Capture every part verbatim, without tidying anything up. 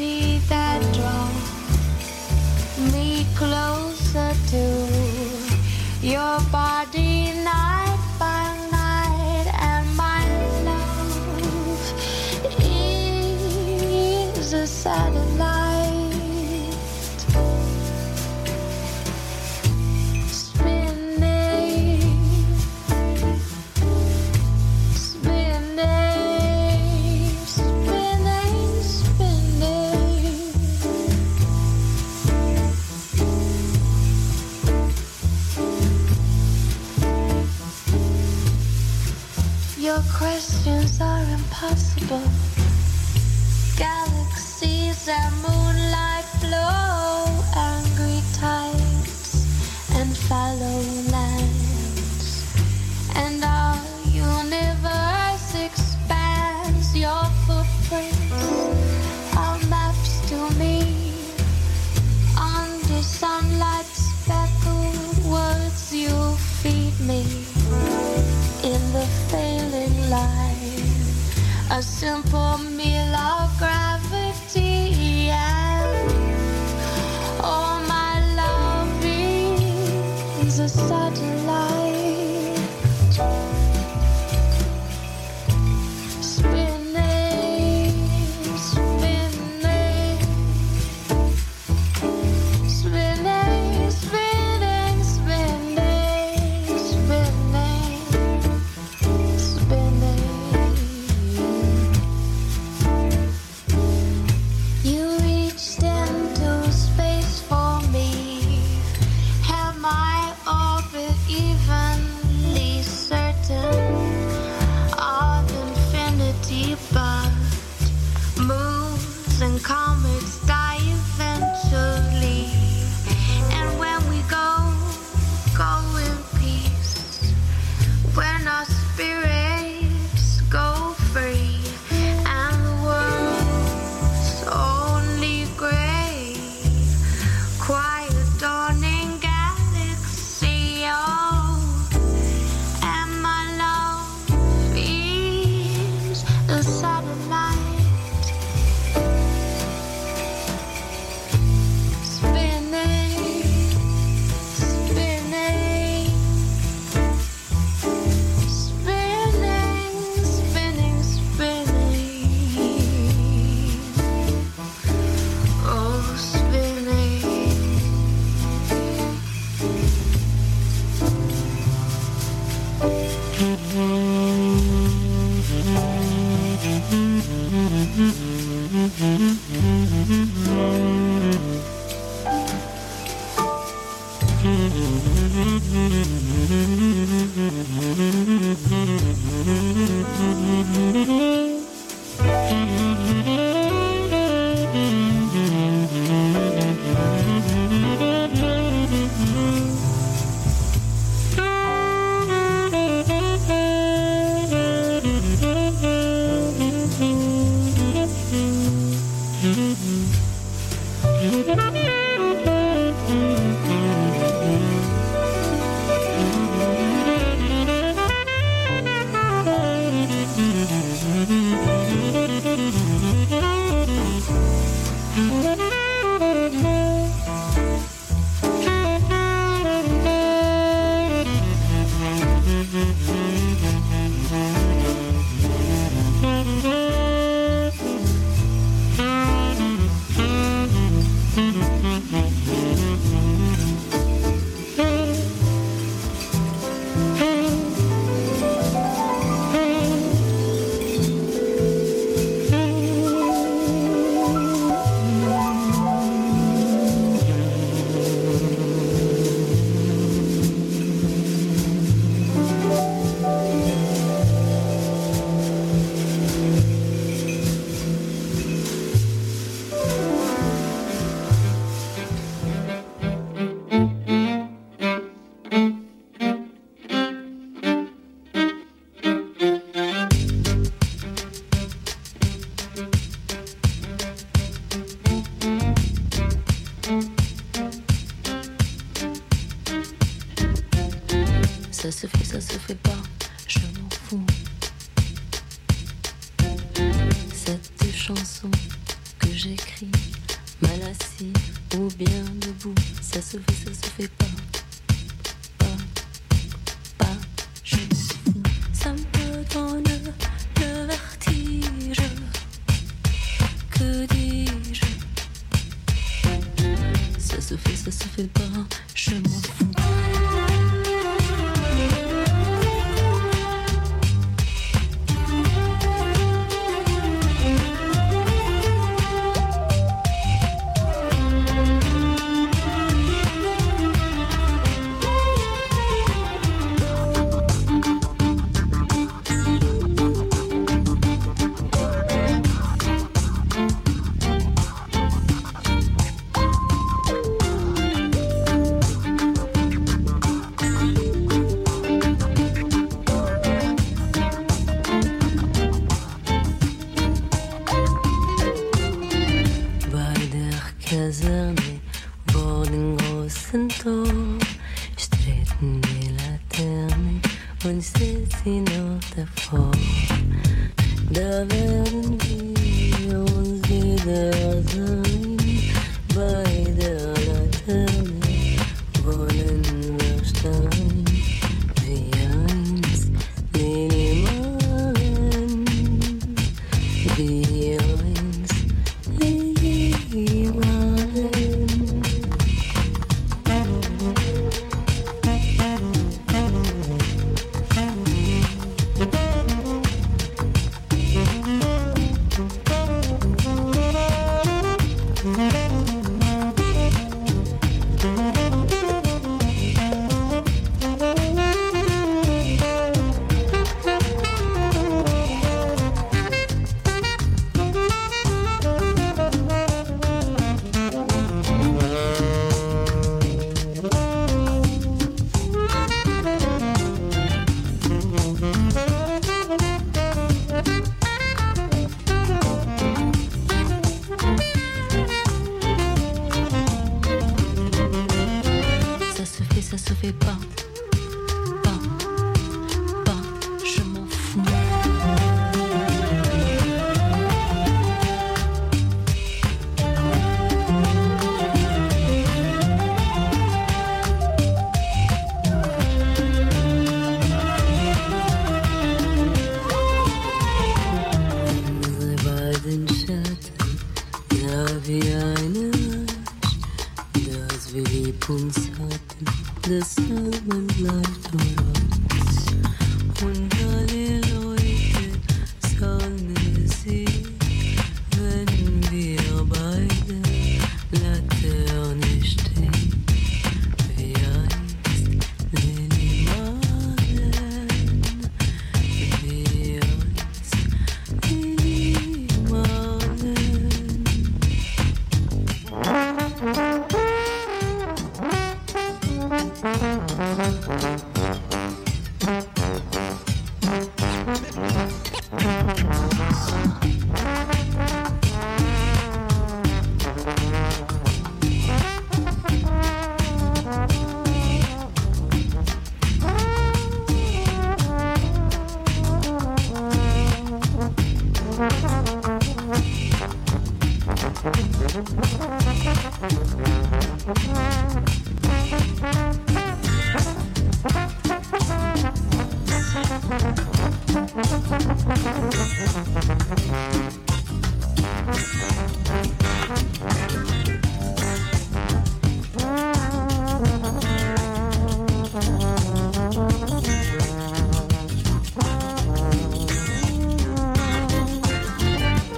gravity that draws me closer to your body night by night, and my love is a satellite. Questions are impossible. Galaxies and moonlight flow, angry tides and fallow lands, and our universe expands. Your footprints are maps to me. Under sunlight speckled words you feed me. In the failing light, a simple meal of gravity, and oh, my love is a satellite. Spinning, spinning, spinning, spinning, spinning, spinning. You reached into space for me. Have my orbit evenly certain of infinity, but moons and comets die eventually. And when we go, go in peace. When our spirits go free, and the world's only gray, quiet dawning galaxy. Oh, and my love is a satellite. Spinning, spinning, spinning, spinning, spinning. Oh, spinning. Ça se fait, ça se fait pas, je m'en fous. Cette chanson que j'écris, mal assis ou bien debout, ça se fait, ça se fait pas, pas, pas, je m'en fous, ça me donne le vertige, que dis-je, ça se fait, ça se fait pas, je m'en fous.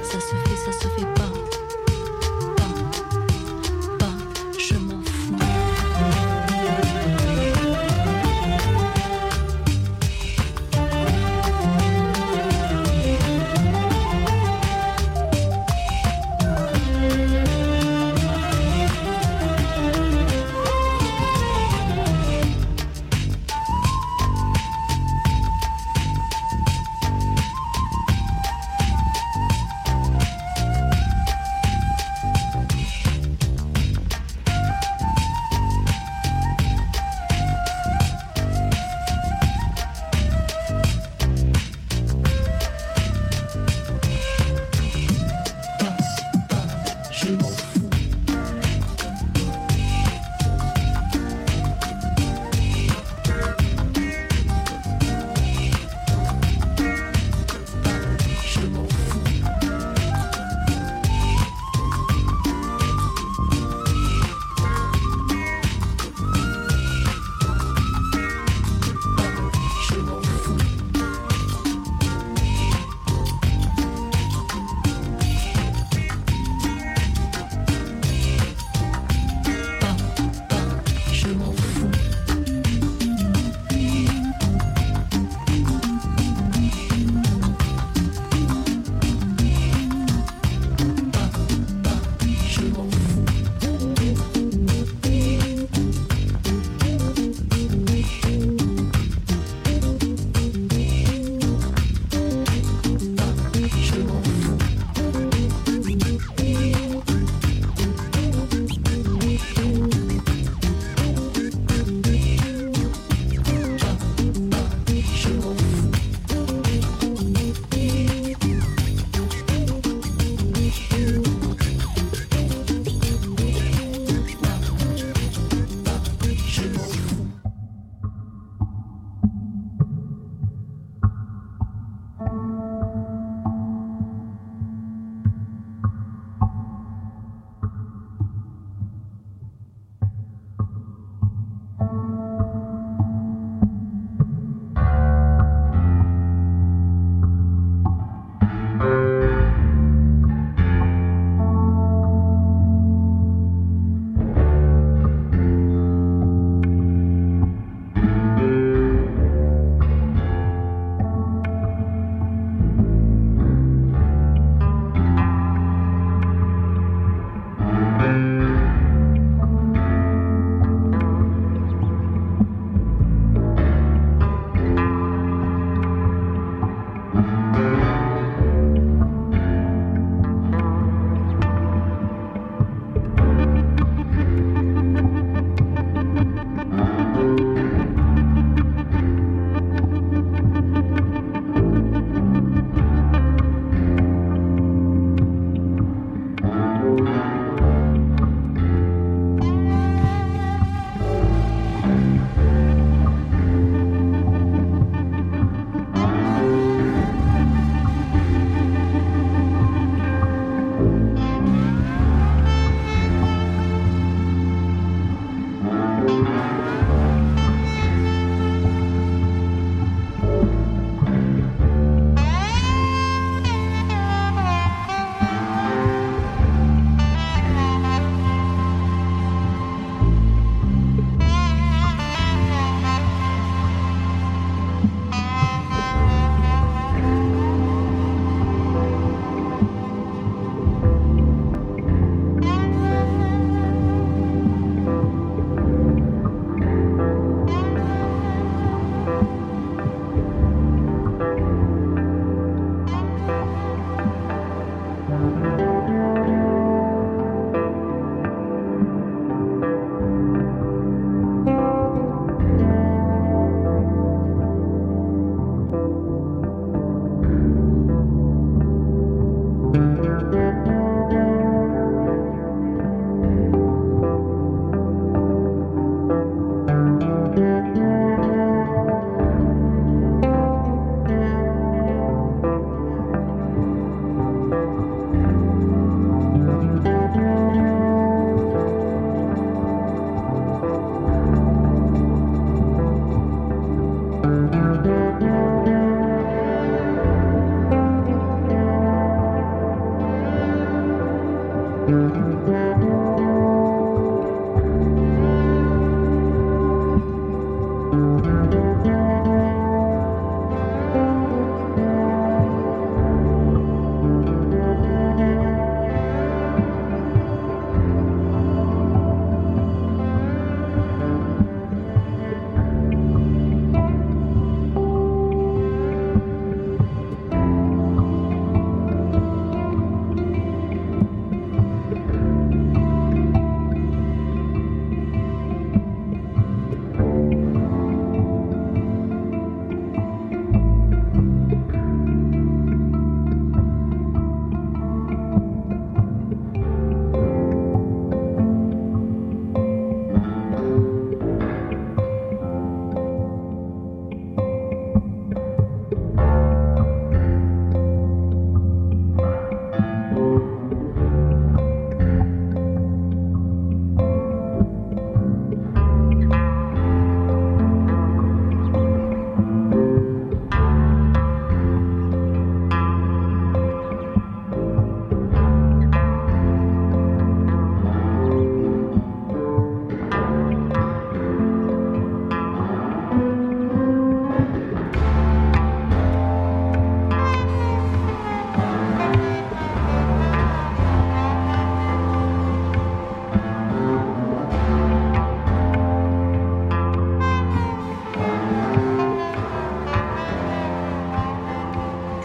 Ça se fait, ça se fait pas, pas, pas, je m'en fous.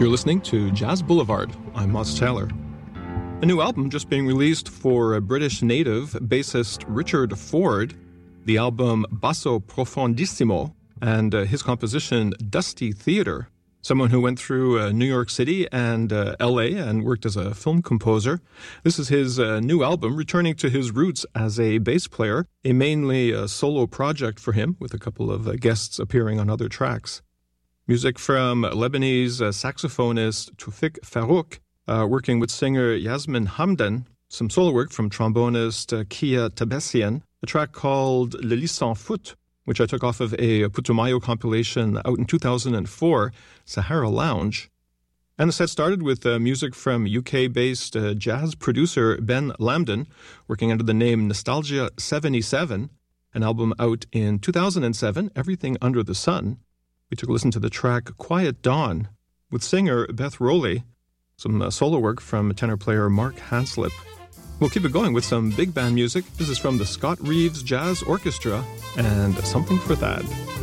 You're listening to Jazz Boulevard. I'm Moss Taylor. A new album just being released for a British native bassist Richard Ford, the album Basso Profondissimo, and uh, his composition Dusty Theater, someone who went through uh, New York City and uh, L A and worked as a film composer. This is his uh, new album, returning to his roots as a bass player, a mainly uh, solo project for him, with a couple of uh, guests appearing on other tracks. Music from Lebanese uh, saxophonist Tufik Farouk, uh, working with singer Yasmin Hamdan, some solo work from trombonist uh, Kia Tabessian, a track called Le Lit Sans Foot, which I took off of a Putumayo compilation out in two thousand four, Sahara Lounge. And the set started with uh, music from U K-based uh, jazz producer Ben Lambden, working under the name Nostalgia seventy-seven, an album out in two thousand seven, Everything Under the Sun. We took a listen to the track Quiet Dawn with singer Beth Rowley, some uh, solo work from tenor player Mark Hanslip. We'll keep it going with some big band music. This is from the Scott Reeves Jazz Orchestra and Something for Thad.